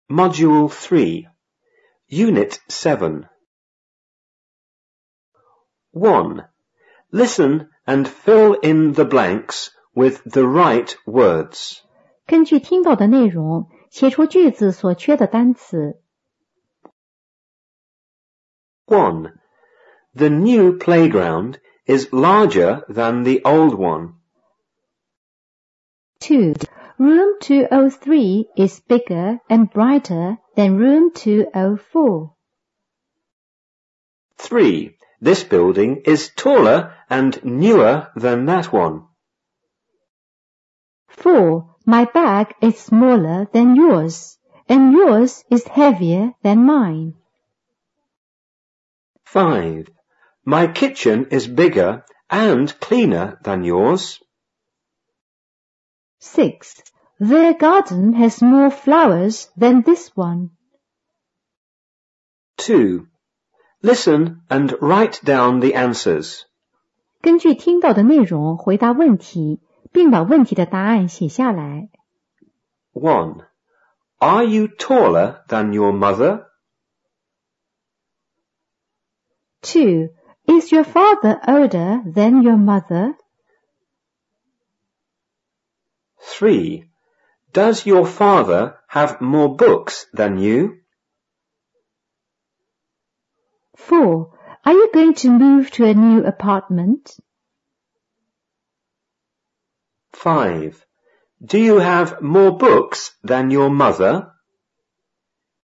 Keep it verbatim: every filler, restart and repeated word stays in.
Module three, Unit seven. one. Listen and fill in the blanks with the right words. 根据听到的内容，写出句子所缺的单词。 one. The new playground is larger than the old one. two. Room two oh three is bigger and brighter than room two oh four. three. This building is taller and newer than that one. four. My bag is smaller than yours, and yours is heavier than mine. five. My kitchen is bigger and cleaner than yours. six. Their garden has more flowers than this one. two. Listen and write down the answers. 根据听到的内容回答问题，并把问题的答案写下来。 one. Are you taller than your mother? two. Is your father older than your mother? three. Does your father have more books than you? four. Are you going to move to a new apartment? five. Do you have more books than your mother?